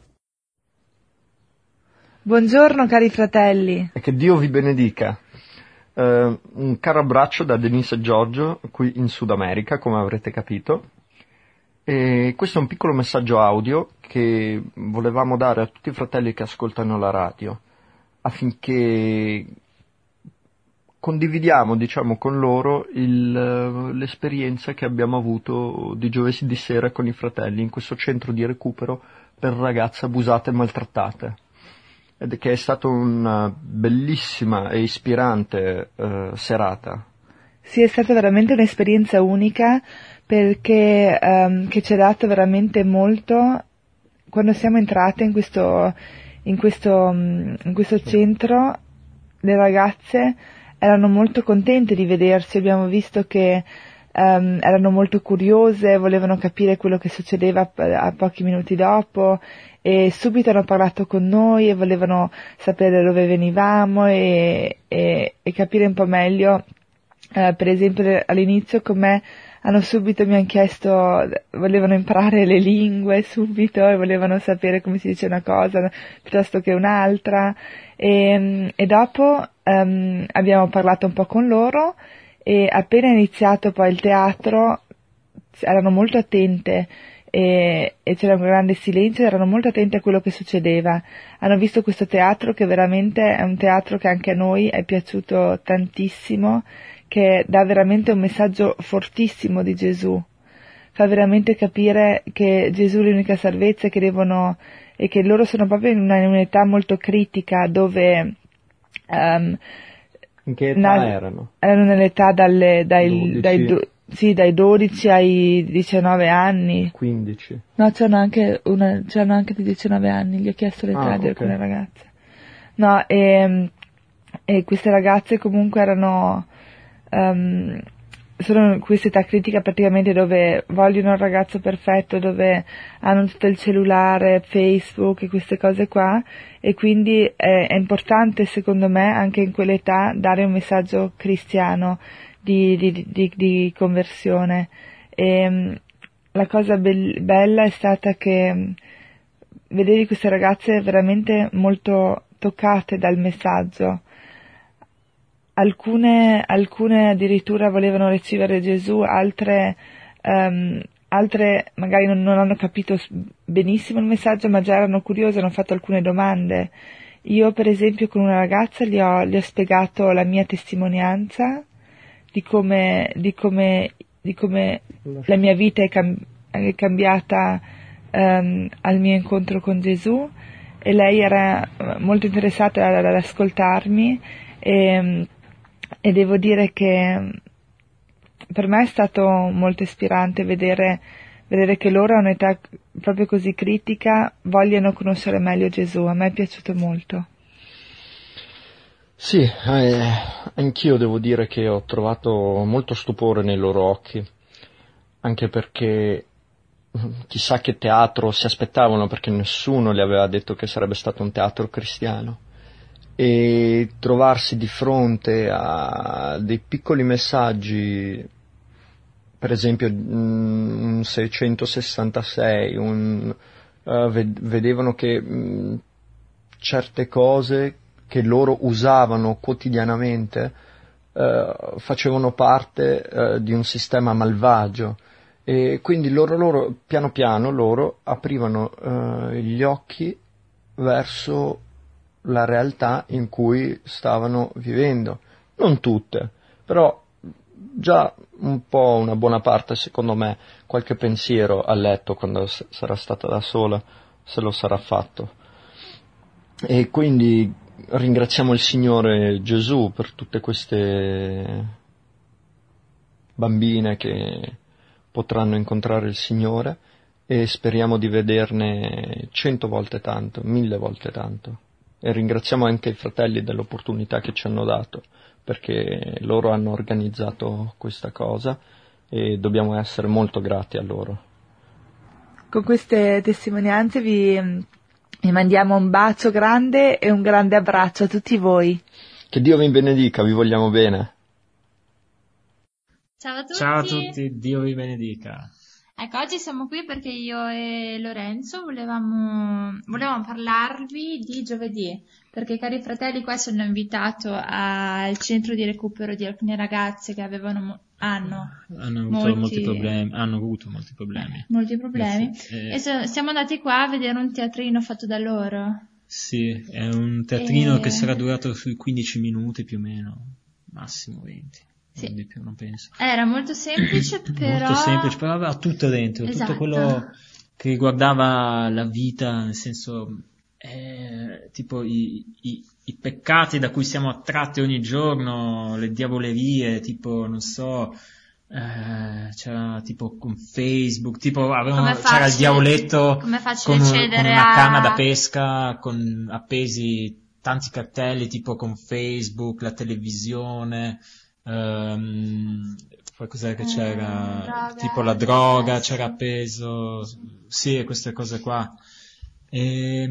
Speaker 8: Buongiorno cari fratelli.
Speaker 9: E che Dio vi benedica. Un caro abbraccio da Denise e Giorgio qui in Sud America, come avrete capito. E questo è un piccolo messaggio audio che volevamo dare a tutti i fratelli che ascoltano la radio, affinché condividiamo, diciamo, con loro l'esperienza che abbiamo avuto di giovedì sera con i fratelli in questo centro di recupero per ragazze abusate e maltrattate. Ed che è stata una bellissima e ispirante serata.
Speaker 8: Sì, è stata veramente un'esperienza unica perché che ci ha dato veramente molto. Quando siamo entrate in questo centro, le ragazze erano molto contente di vederci, abbiamo visto che erano molto curiose, volevano capire quello che succedeva a pochi minuti dopo e subito hanno parlato con noi e volevano sapere dove venivamo e capire un po' meglio, per esempio all'inizio con me mi hanno chiesto, volevano imparare le lingue subito e volevano sapere come si dice una cosa piuttosto che un'altra e dopo abbiamo parlato un po' con loro e appena iniziato poi il teatro erano molto attente e c'era un grande silenzio, erano molto attenti a quello che succedeva. Hanno visto questo teatro che veramente è un teatro che anche a noi è piaciuto tantissimo, che dà veramente un messaggio fortissimo di Gesù. Fa veramente capire che Gesù è l'unica salvezza e che loro sono proprio in un'età molto critica dove
Speaker 9: in che età erano?
Speaker 8: Erano nell'età dai 12 ai 19 anni.
Speaker 9: 15.
Speaker 8: No, c'erano anche di 19 anni, gli ho chiesto l'età di alcune ragazze. No, e queste ragazze comunque sono in questa età critica praticamente dove vogliono il ragazzo perfetto, dove hanno tutto il cellulare, Facebook e queste cose qua, e quindi è importante secondo me anche in quell'età dare un messaggio cristiano di conversione. E la cosa bella è stata che vedevi queste ragazze veramente molto toccate dal messaggio. Alcune addirittura volevano ricevere Gesù, altre magari non hanno capito benissimo il messaggio, ma già erano curiose, hanno fatto alcune domande. Io per esempio con una ragazza gli ho spiegato la mia testimonianza di come la mia vita è cambiata al mio incontro con Gesù, e lei era molto interessata ad ascoltarmi e devo dire che per me è stato molto ispirante vedere che loro a un'età proprio così critica vogliono conoscere meglio Gesù. A me è piaciuto molto.
Speaker 9: Sì, anch'io devo dire che ho trovato molto stupore nei loro occhi, anche perché chissà che teatro si aspettavano, perché nessuno le aveva detto che sarebbe stato un teatro cristiano. E trovarsi di fronte a dei piccoli messaggi, per esempio un 666, vedevano che certe cose che loro usavano quotidianamente facevano parte di un sistema malvagio, e quindi loro piano piano aprivano gli occhi verso la realtà in cui stavano vivendo. Non tutte, però già un po', una buona parte, secondo me, qualche pensiero a letto quando sarà stata da sola, se lo sarà fatto. E quindi ringraziamo il Signore Gesù per tutte queste bambine che potranno incontrare il Signore, e speriamo di vederne 100 volte tanto, 1000 volte tanto. E ringraziamo anche i fratelli dell'opportunità che ci hanno dato, perché loro hanno organizzato questa cosa e dobbiamo essere molto grati a loro.
Speaker 8: Con queste testimonianze vi mandiamo un bacio grande e un grande abbraccio a tutti voi.
Speaker 9: Che Dio vi benedica, vi vogliamo bene.
Speaker 10: Ciao a tutti.
Speaker 5: Ciao a tutti, Dio vi benedica.
Speaker 10: Ecco, oggi siamo qui perché io e Lorenzo volevamo parlarvi di giovedì, perché i cari fratelli qua ci hanno invitato al centro di recupero di alcune ragazze che hanno avuto molti problemi. E siamo andati qua a vedere un teatrino fatto da loro.
Speaker 5: Sì, è un teatrino che sarà durato sui 15 minuti più o meno, massimo 20.
Speaker 10: Sì.
Speaker 5: Di più non penso.
Speaker 10: Era molto semplice, però
Speaker 5: aveva tutto dentro,
Speaker 10: esatto.
Speaker 5: Tutto quello che riguardava la vita, nel senso tipo i peccati da cui siamo attratti ogni giorno, le diavolerie, tipo non so, c'era tipo con Facebook, tipo c'era il diavoletto con una canna da pesca, con appesi tanti cartelli tipo con Facebook, la televisione. Poi cos'è che c'era?
Speaker 10: Droga,
Speaker 5: tipo la droga c'era appeso, sì, queste cose qua. E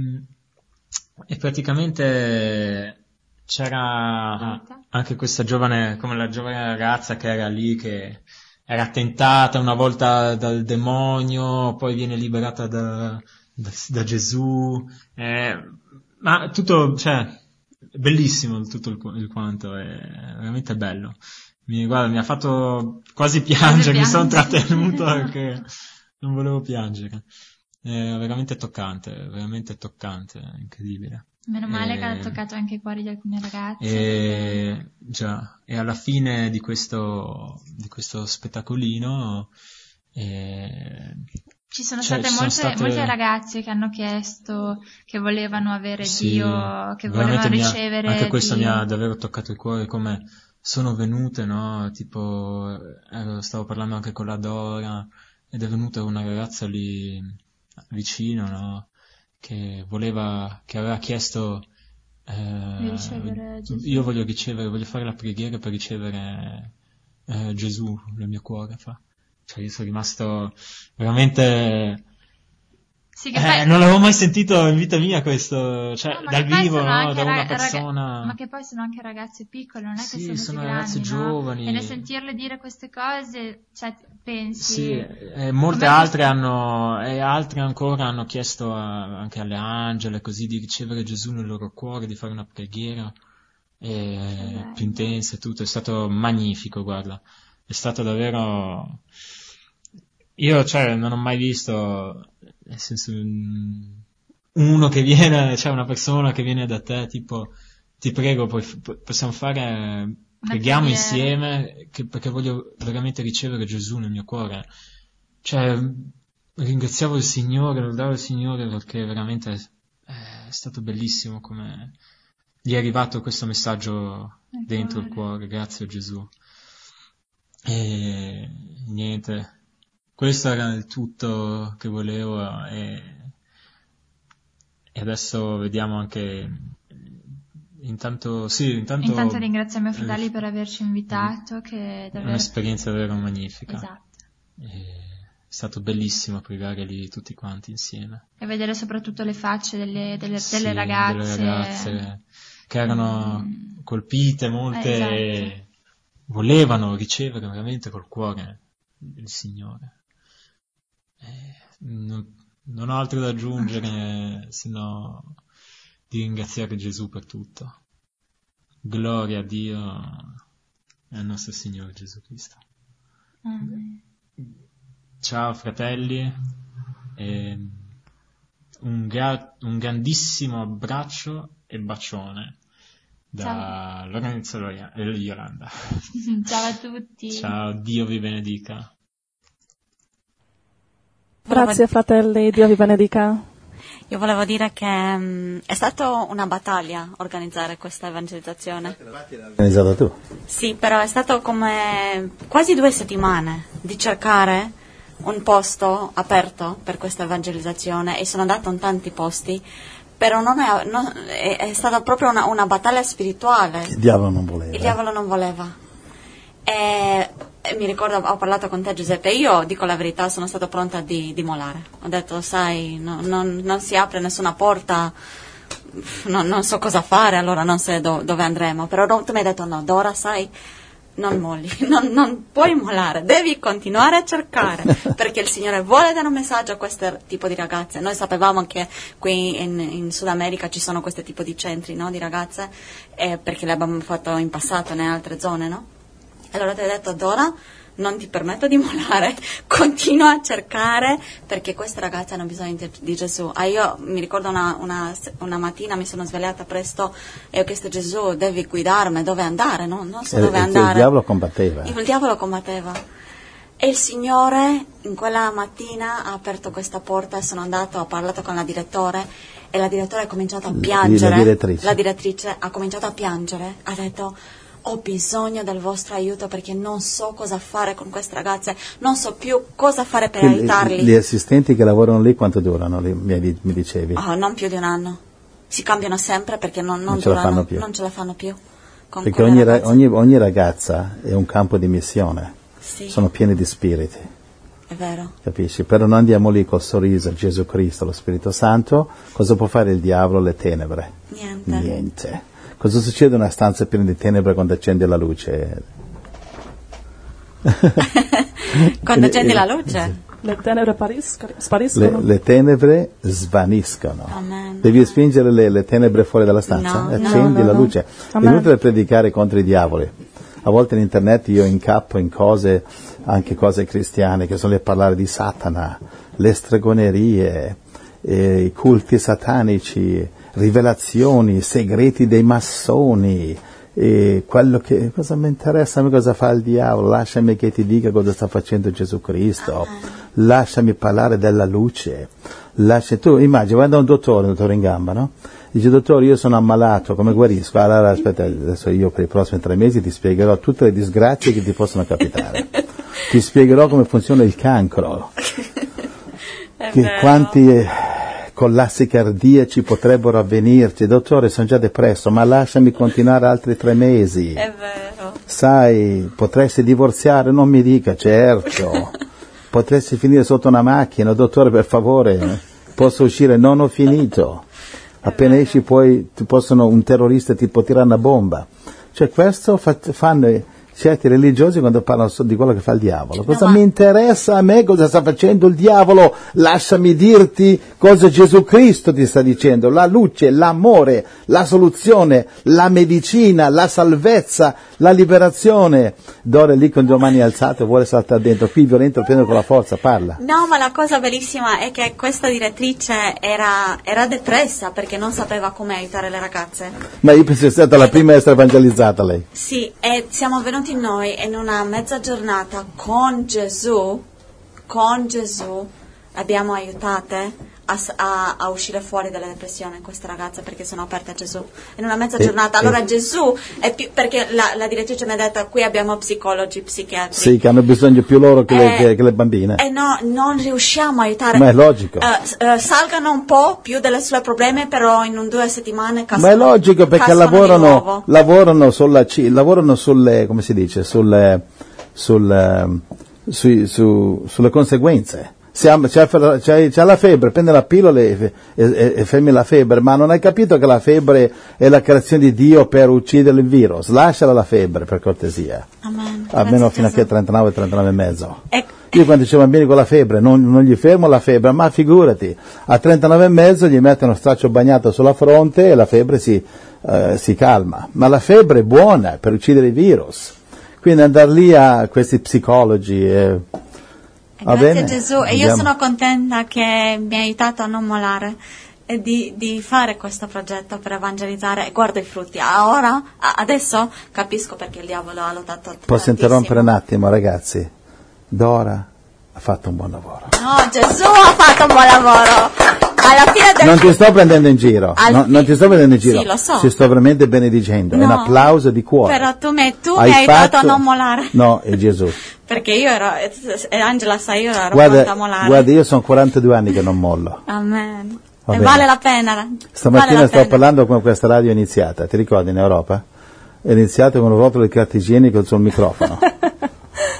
Speaker 5: praticamente c'era anche questa giovane, come la giovane ragazza che era lì, che era tentata una volta dal demonio, poi viene liberata da Gesù, ma tutto, cioè, bellissimo tutto il quanto, è veramente bello. Mi ha fatto quasi piangere, mi sono trattenuto perché non volevo piangere. È veramente toccante, incredibile.
Speaker 10: Meno male che ha toccato anche i cuori di alcune ragazze.
Speaker 5: Già, e alla fine di questo spettacolino
Speaker 10: ci sono state molte ragazze che hanno chiesto, che volevano avere Dio, che volevano ricevere
Speaker 5: anche questo
Speaker 10: Dio.
Speaker 5: Mi ha davvero toccato il cuore, come sono venute, no? Tipo, stavo parlando anche con la Dora, ed è venuta una ragazza lì vicino, no? Che aveva chiesto,
Speaker 10: di ricevere Gesù.
Speaker 5: Io voglio fare la preghiera per ricevere Gesù nel mio cuore, Cioè io sono rimasto veramente,
Speaker 10: sì, che
Speaker 5: non l'avevo mai sentito in vita mia questo, cioè
Speaker 10: no,
Speaker 5: dal vivo, no? Da una persona.
Speaker 10: Ma che poi sono anche ragazze piccole, non è che
Speaker 5: sì,
Speaker 10: sono
Speaker 5: ragazze
Speaker 10: grandi,
Speaker 5: giovani.
Speaker 10: No? E nel sentirle dire queste cose, cioè pensi.
Speaker 5: Sì, molte altre altre ancora hanno chiesto anche alle angele così di ricevere Gesù nel loro cuore, di fare una preghiera più intensa e tutto. È stato magnifico, guarda. È stato davvero. Io, cioè, non ho mai visto, nel senso, uno che viene, cioè una persona che viene da te, tipo, ti prego, possiamo fare, preghiamo insieme, perché voglio veramente ricevere Gesù nel mio cuore. Cioè, ringraziavo il Signore, lodavo il Signore, perché veramente è stato bellissimo come gli è arrivato questo messaggio dentro il cuore, grazie a Gesù. E niente, questo era il tutto che volevo, e adesso vediamo anche intanto
Speaker 10: ringraziamo i fratelli per averci invitato, che
Speaker 5: è un'esperienza davvero magnifica.
Speaker 10: Esatto.
Speaker 5: È stato bellissimo pregare lì tutti quanti insieme
Speaker 10: e vedere soprattutto le facce delle ragazze
Speaker 5: che erano colpite, molte
Speaker 10: esatto.
Speaker 5: Volevano ricevere veramente col cuore il Signore. Non ho altro da aggiungere se no di ringraziare Gesù per tutto. Gloria a Dio e al nostro Signore Gesù Cristo.
Speaker 10: Amen.
Speaker 5: Ciao fratelli, un grandissimo abbraccio e bacione da Lorenzo e Yolanda.
Speaker 10: Ciao a tutti.
Speaker 5: Ciao, Dio vi benedica.
Speaker 1: Grazie fratelli, Dio vi benedica.
Speaker 3: Io volevo dire che è stata una battaglia organizzare questa evangelizzazione.
Speaker 2: L'hai organizzata tu?
Speaker 3: Sì, però è stato come quasi 2 settimane di cercare un posto aperto per questa evangelizzazione, e sono andata in tanti posti, però è stata proprio una battaglia spirituale.
Speaker 2: Il diavolo non voleva.
Speaker 3: Il diavolo non voleva. E mi ricordo, ho parlato con te Giuseppe, io dico la verità, sono stata pronta di mollare. Ho detto, sai, non si apre nessuna porta, non so cosa fare, allora non so dove andremo. Però tu mi hai detto, no, Dora, sai, non molli, non puoi mollare, devi continuare a cercare, perché il Signore vuole dare un messaggio a questo tipo di ragazze. Noi sapevamo che qui in Sud America ci sono questo tipo di centri, no, di ragazze, perché le abbiamo fatto in passato in altre zone, no? Allora ti ho detto, Dora, non ti permetto di mollare, continua a cercare, perché queste ragazze hanno bisogno di Gesù. Io mi ricordo una mattina mi sono svegliata presto e ho chiesto a Gesù, devi guidarmi dove andare, no? Non so dove andare.
Speaker 2: Il diavolo combatteva.
Speaker 3: Il diavolo combatteva. E il Signore in quella mattina ha aperto questa porta e sono andato, ho parlato con la direttore e la direttore ha cominciato a piangere. La direttrice ha cominciato a piangere, ha detto, ho bisogno del vostro aiuto perché non so cosa fare con queste ragazze, non so più cosa fare per aiutarli.
Speaker 2: Gli assistenti che lavorano lì quanto durano, mi dicevi?
Speaker 3: Non più di un anno. Si cambiano sempre perché non
Speaker 2: ce la fanno più.
Speaker 3: Non ce la fanno più.
Speaker 2: Perché ogni ragazza è un campo di missione.
Speaker 3: Sì.
Speaker 2: Sono pieni di spiriti.
Speaker 3: È vero.
Speaker 2: Capisci? Però noi andiamo lì col sorriso, Gesù Cristo, lo Spirito Santo. Cosa può fare il diavolo? Le tenebre. Niente. Cosa succede in una stanza piena di tenebre quando accendi la luce?
Speaker 3: Quando accendi la luce?
Speaker 1: Le tenebre spariscono?
Speaker 2: Le tenebre svaniscono.
Speaker 3: Amen.
Speaker 2: Devi spingere le tenebre fuori dalla stanza? Accendi la luce. È inutile predicare contro i diavoli. A volte in internet io incappo in cose, anche cose cristiane, che sono lì a parlare di Satana, le stregonerie, i culti satanici, rivelazioni, segreti dei massoni, e quello che cosa mi interessa a me cosa fa il diavolo, lasciami che ti dica cosa sta facendo Gesù Cristo, lasciami parlare della luce, tu immagini, vai da un dottore in gamba, no? Dice, dottore, io sono ammalato, come guarisco? Allora aspetta, adesso io per i prossimi 3 mesi ti spiegherò tutte le disgrazie che ti possono capitare, ti spiegherò come funziona il cancro, quanti collassi cardiaci potrebbero avvenirti. Dottore, sono già depresso, ma lasciami continuare altri 3 mesi.
Speaker 3: È vero.
Speaker 2: Sai, potresti divorziare? Non mi dica, certo. Potresti finire sotto una macchina? Dottore, per favore, posso uscire? Non ho finito. Appena esci un terrorista ti può tirare una bomba. Cioè questo fanno certi religiosi quando parlano di quello che fa il diavolo. Cosa mi interessa a me cosa sta facendo il diavolo? Lasciami dirti cosa Gesù Cristo ti sta dicendo. La luce, l'amore, la soluzione, la medicina, la salvezza, la liberazione. Dora è lì con 2 mani alzate, vuole saltare dentro. Qui il violento lo prende con la forza, parla.
Speaker 3: No, ma la cosa bellissima è che questa direttrice era depressa perché non sapeva come aiutare le ragazze.
Speaker 2: Ma io penso sia stata la prima a essere evangelizzata lei.
Speaker 3: Sì, e siamo venuti noi in una mezza giornata con Gesù abbiamo aiutate a uscire fuori dalla depressione queste ragazze perché sono aperte a Gesù in una mezza giornata. Allora Gesù è più, perché la direttrice mi ha detto qui abbiamo psicologi, psichiatri.
Speaker 2: Sì, che hanno bisogno più loro che le bambine.
Speaker 3: E no, non riusciamo a aiutare.
Speaker 2: Ma è logico.
Speaker 3: Salgano un po' più dei suoi problemi, però in 2 settimane
Speaker 2: cascano. Ma è logico perché lavorano sulle, come si dice, sulle conseguenze. C'ha la febbre, prende la pillola e fermi la febbre, ma non hai capito che la febbre è la creazione di Dio per uccidere il virus? Lasciala la febbre, per cortesia.
Speaker 3: Amen.
Speaker 2: Almeno fino a che 39 e mezzo. Io quando c'è bambini con la febbre non gli fermo la febbre, ma figurati, a 39 e mezzo gli metto uno straccio bagnato sulla fronte e la febbre si calma. Ma la febbre è buona per uccidere i virus. Quindi andare lì a questi psicologi
Speaker 3: Grazie a Gesù, e io sono contenta che mi ha aiutato a non mollare e di fare questo progetto per evangelizzare e guardo i frutti. Adesso capisco perché il diavolo ha lottato tantissimo.
Speaker 2: Posso interrompere un attimo, ragazzi? Dora ha fatto un buon lavoro.
Speaker 3: No, Gesù ha fatto un buon lavoro. Alla fine
Speaker 2: non ti sto prendendo in giro, non ti sto prendendo in giro.
Speaker 3: Sì, lo so.
Speaker 2: Ti sto veramente benedicendo,
Speaker 3: no,
Speaker 2: è un applauso di cuore.
Speaker 3: Però tu mi hai aiutato a non mollare.
Speaker 2: No, è Gesù.
Speaker 3: Perché io ero, e Angela sa, io ero pronta a mollare.
Speaker 2: Guarda, io sono 42 anni che non mollo.
Speaker 3: Amen. E vale la pena.
Speaker 2: Stamattina stavo parlando con questa radio iniziata, ti ricordi in Europa? È iniziata con un rotolo di carta igienica sul microfono.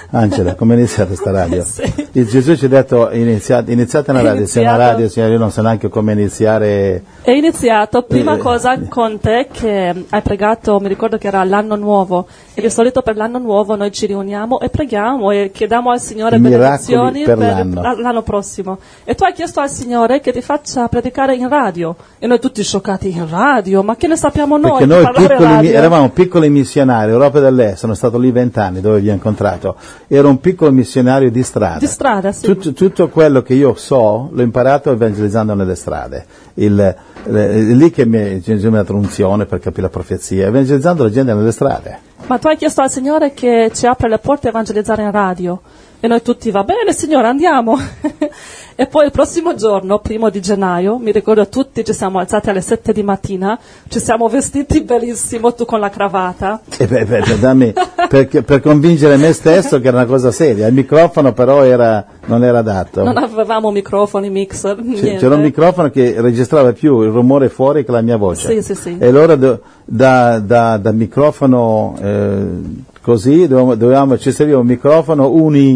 Speaker 2: Angela, come è iniziata sta radio?
Speaker 1: Sì.
Speaker 2: Gesù ci ha detto iniziate una radio, se è una radio, signore, io non so neanche come iniziare.
Speaker 1: È iniziato, prima cosa con te che hai pregato, mi ricordo che era l'anno nuovo, e di solito per l'anno nuovo noi ci riuniamo e preghiamo e chiediamo al Signore benedizioni
Speaker 2: per l'anno.
Speaker 1: l'anno prossimo. E tu hai chiesto al Signore che ti faccia predicare in radio, e noi tutti scioccati, in radio? Ma che ne sappiamo noi?
Speaker 2: Perché noi eravamo piccoli missionari, Europa dell'Est, sono stato lì 20 anni dove vi ho incontrato, ero un piccolo missionario di strada.
Speaker 1: Di strada, sì.
Speaker 2: Tutto quello che io so l'ho imparato evangelizzando nelle strade. Lì che Gesù mi ha dato unzione per capire la profezia, evangelizzando la gente nelle strade.
Speaker 1: Ma tu hai chiesto al Signore che ci apra le porte a evangelizzare in radio, e noi tutti, va bene Signore, andiamo. E poi il prossimo giorno, 1 gennaio, mi ricordo tutti ci siamo alzati alle 7 di mattina, ci siamo vestiti benissimo, tu con la cravatta.
Speaker 2: Dammi, per convincere me stesso che era una cosa seria, il microfono però non era adatto.
Speaker 1: Non avevamo microfoni, mixer, niente.
Speaker 2: C'era un microfono che registrava più il rumore fuori che la mia voce.
Speaker 1: Sì.
Speaker 2: E allora da microfono così ci serviva un microfono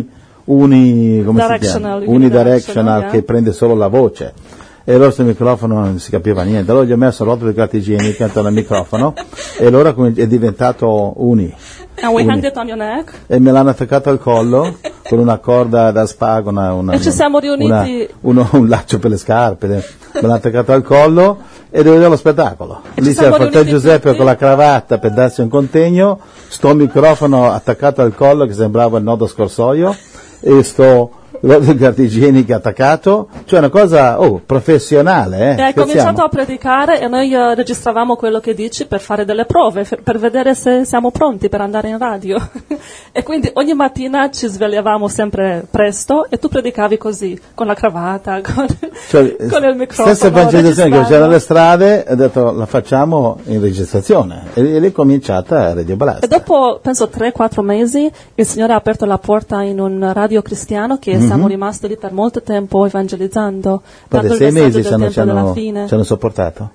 Speaker 2: unidirectional che prende solo la voce, e allora questo microfono non si capiva niente, allora gli ho messo rotolo di carta igienica intorno al microfono e allora è diventato uni.
Speaker 1: And we hang it on your neck.
Speaker 2: E me l'hanno attaccato al collo con una corda da spago,
Speaker 1: e ci siamo riuniti
Speaker 2: un laccio per le scarpe, me l'hanno attaccato al collo e devo vedere lo spettacolo. Lì c'era il fratello Giuseppe tutti con la cravatta per darsi un contegno, sto microfono attaccato al collo che sembrava il nodo scorsoio, e sto carta igienica attaccato, cioè una cosa professionale.
Speaker 1: E hai cominciato a predicare e noi registravamo quello che dici per fare delle prove, per vedere se siamo pronti per andare in radio. E quindi ogni mattina ci svegliavamo sempre presto e tu predicavi così, con la cravatta, con il microfono.
Speaker 2: Stessa evangelizzazione che c'era nelle strade, ho detto la facciamo in registrazione, e lì è cominciata Radio Blast.
Speaker 1: E dopo, penso 3-4 mesi, il Signore ha aperto la porta in un radio cristiano che siamo rimasti lì per molto tempo evangelizzando.
Speaker 2: Guarda, 6 mesi ci hanno sopportato?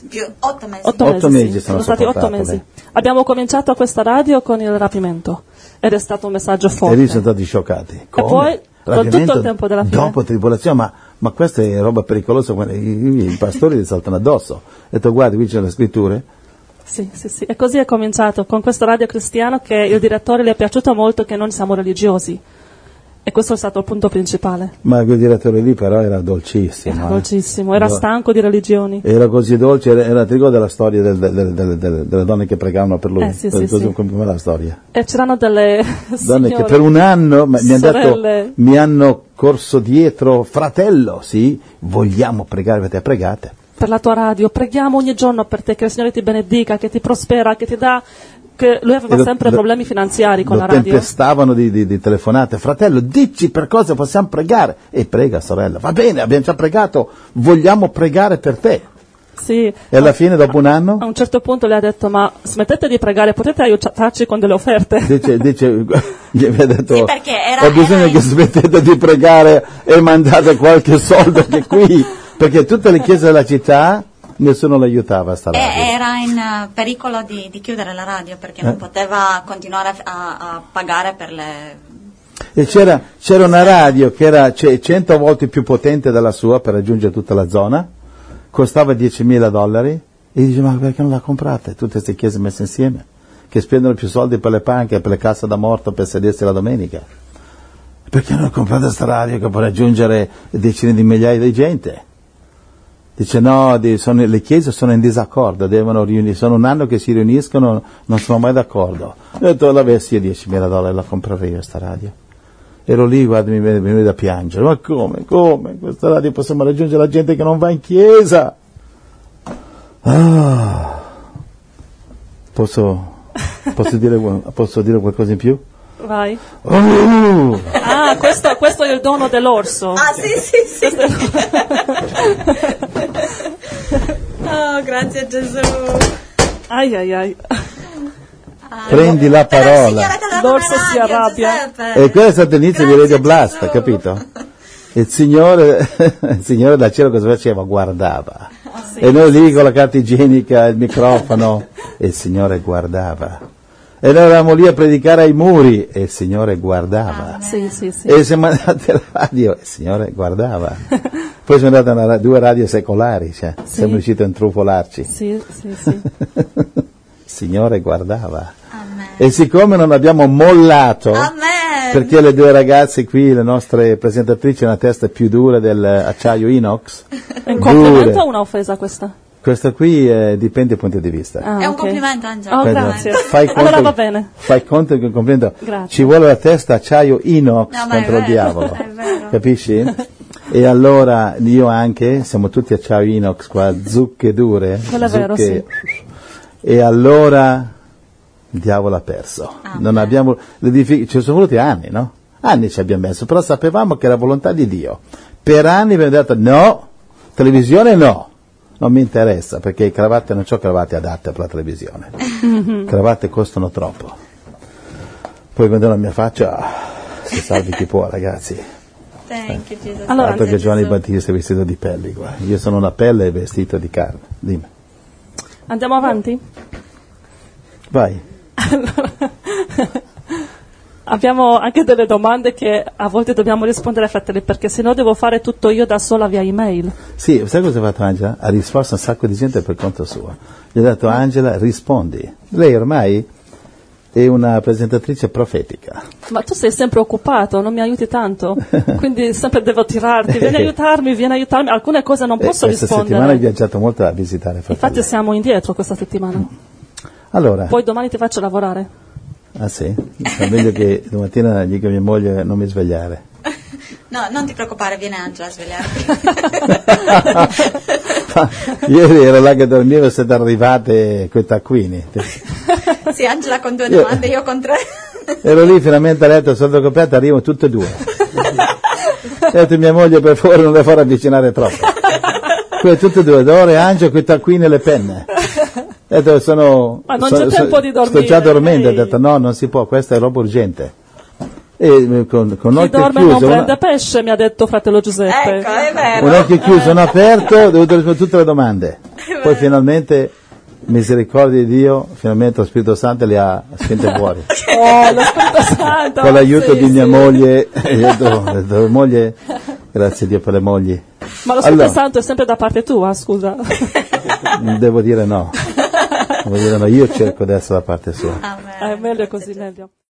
Speaker 3: 8 mesi.
Speaker 2: 8 mesi
Speaker 1: sì. Sono stati 8 mesi. Abbiamo cominciato questa radio con il rapimento ed è stato un messaggio forte.
Speaker 2: E lì sono stati scioccati. Come?
Speaker 1: E poi con tutto il tempo della fine.
Speaker 2: Dopo tribolazione, ma questa è roba pericolosa, i pastori ti saltano addosso. E detto guarda, qui c'è le scritture.
Speaker 1: Sì, e così è cominciato con questo radio cristiano che il direttore le è piaciuto molto, che non siamo religiosi. E questo è stato il punto principale.
Speaker 2: Ma quel direttore lì però era dolcissimo.
Speaker 1: Era dolcissimo, era stanco di religioni.
Speaker 2: Era così dolce, ti ricordi la storia delle donne che pregavano per lui?
Speaker 1: Sì.
Speaker 2: Come la storia?
Speaker 1: E c'erano delle
Speaker 2: donne che per un anno mi hanno corso dietro, fratello, sì, vogliamo pregare, avete pregate.
Speaker 1: Per la tua radio, preghiamo ogni giorno per te, che il Signore ti benedica, che ti prospera, che ti dà... Che lui aveva sempre problemi finanziari con la radio.
Speaker 2: Tempestavano di telefonate, fratello, dici per cosa possiamo pregare? E prega, sorella, va bene, abbiamo già pregato, vogliamo pregare per te.
Speaker 1: Sì.
Speaker 2: E alla fine, dopo un anno?
Speaker 1: A un certo punto le ha detto, ma smettete di pregare, potete aiutarci con delle offerte?
Speaker 2: Gli aveva detto,
Speaker 3: sì, perché
Speaker 2: ho bisogno che smettete di pregare e mandate qualche soldo che qui, perché tutte le chiese della città nessuno l'aiutava a stare.
Speaker 3: Era in pericolo di chiudere la radio perché non poteva continuare a pagare per le...
Speaker 2: E c'era una radio che era 100 volte più potente della sua per raggiungere tutta la zona, costava $10,000, e dice ma perché non la comprate? Tutte queste chiese messe insieme che spendono più soldi per le panche, per le casse da morto, per sedersi la domenica, perché non comprate questa radio che può raggiungere decine di migliaia di gente? Dice no, le chiese sono in disaccordo, devono riunirsi, sono un anno che si riuniscono, non sono mai d'accordo. Ho detto l'avessi $10,000 la comprerei io sta radio. Ero lì, guarda, mi veniva da piangere, ma come, questa radio possiamo raggiungere la gente che non va in chiesa? Posso dire qualcosa in più?
Speaker 1: Vai. Questo è il dono dell'orso.
Speaker 3: Sì. Oh, grazie Gesù.
Speaker 1: Ai.
Speaker 2: Prendi la parola.
Speaker 1: L'orso si arrabbia.
Speaker 2: E questo è stato l'inizio di Radio Blast, capito? Il Signore da cielo cosa faceva? Guardava. E noi lì con la carta igienica, il microfono, e il Signore guardava. E noi eravamo lì a predicare ai muri e il Signore guardava.
Speaker 1: Sì, sì, sì.
Speaker 2: E siamo andati alla radio e il Signore guardava. Poi siamo andati a due radio secolari, cioè,
Speaker 1: Sì.
Speaker 2: siamo riusciti a intrufolarci.
Speaker 1: Sì, sì, sì.
Speaker 2: Il Signore guardava.
Speaker 3: Amen.
Speaker 2: E siccome non abbiamo mollato,
Speaker 3: Amen.
Speaker 2: perché le due ragazze qui, le nostre presentatrici, hanno la testa più dura dell'acciaio inox,
Speaker 1: È un complimento
Speaker 2: dure.
Speaker 1: o un'offesa questa?
Speaker 2: Questa qui dipende dal punto di vista.
Speaker 1: Ah,
Speaker 3: È un
Speaker 1: ok.
Speaker 3: complimento, Angela.
Speaker 1: Oh,
Speaker 2: Questa-
Speaker 1: grazie.
Speaker 2: Fai conto,
Speaker 1: Allora va bene.
Speaker 2: Fai conto che comprendo.
Speaker 1: Grazie.
Speaker 2: Ci vuole la testa acciaio inox
Speaker 3: No, ma è
Speaker 2: contro il
Speaker 3: vero,
Speaker 2: diavolo.
Speaker 3: è vero.
Speaker 2: Capisci? E allora io anche, siamo tutti acciaio inox qua, zucche dure.
Speaker 1: Quello è vero,
Speaker 2: zucche- E allora il diavolo ha perso. Non abbiamo, ci sono voluti anni, no? Anni ci abbiamo messo, però sapevamo che era volontà di Dio. Per anni abbiamo detto no, televisione no. Non mi interessa, perché cravatte, non c'ho cravatte adatte per la televisione. Cravatte costano troppo. Poi vedo la mia faccia, si salvi chi può, ragazzi.
Speaker 3: Thank you, Jesus.
Speaker 1: Allora,
Speaker 2: Altro che
Speaker 3: Grazie,
Speaker 2: Giovanni
Speaker 3: Gesù.
Speaker 2: Battista è vestito di pelli qua. Io sono una pelle vestito di carne. Dimmi.
Speaker 1: Andiamo avanti?
Speaker 2: Vai.
Speaker 1: Abbiamo anche delle domande che a volte dobbiamo rispondere, fratelli, perché sennò devo fare tutto io da sola via email.
Speaker 2: Sì, sai cosa ha fatto Angela? Ha risposto a un sacco di gente per conto suo. Gli ho detto, Angela, rispondi. Lei ormai è una presentatrice profetica.
Speaker 1: Ma tu sei sempre occupato, non mi aiuti tanto, quindi sempre devo tirarti, vieni a aiutarmi, alcune cose non posso
Speaker 2: Questa settimana hai
Speaker 1: rispondere.
Speaker 2: viaggiato molto a visitare fratelli.
Speaker 1: Infatti siamo indietro questa settimana.
Speaker 2: Allora,
Speaker 1: Poi domani ti faccio lavorare.
Speaker 2: ah sì? È meglio che domattina dico a mia moglie non mi svegliare.
Speaker 3: No, non ti preoccupare, viene Angela a svegliarti.
Speaker 2: Ieri ero là che dormivo e siete arrivate quei taccuini.
Speaker 3: Sì, Angela con 2 domande, io con 3.
Speaker 2: Ero lì finalmente a letto sotto coperta, arrivano tutte e due. Ho detto a mia moglie per favore non le far avvicinare troppo. Quelle tutte e due, Dore, Angelo, quei taccuini e le penne. Ho detto
Speaker 1: Ma non c'è tempo di dormire.
Speaker 2: Sto già dormendo, ho
Speaker 1: ehi.
Speaker 2: detto no, non si può, questa è roba urgente. E con
Speaker 1: Chi
Speaker 2: occhio
Speaker 1: dorme non
Speaker 2: chiuso,
Speaker 1: prende pesce, mi ha detto fratello Giuseppe.
Speaker 3: Ecco, è vero.
Speaker 2: un occhio chiuso, uno aperto, ho dovuto rispondere a tutte le domande. Poi finalmente, misericordia di Dio, finalmente lo Spirito Santo li ha spinte fuori.
Speaker 1: Oh, lo Spirito Santo.
Speaker 2: Con l'aiuto
Speaker 1: sì,
Speaker 2: di mia
Speaker 1: sì.
Speaker 2: moglie, ho detto, moglie, grazie a Dio per le mogli.
Speaker 1: Ma lo Spirito
Speaker 2: Allora,
Speaker 1: Santo è sempre da parte tua, scusa.
Speaker 2: devo dire no. Devo dire no, io cerco di essere da parte sua.
Speaker 3: Amen.
Speaker 1: È meglio così, meglio.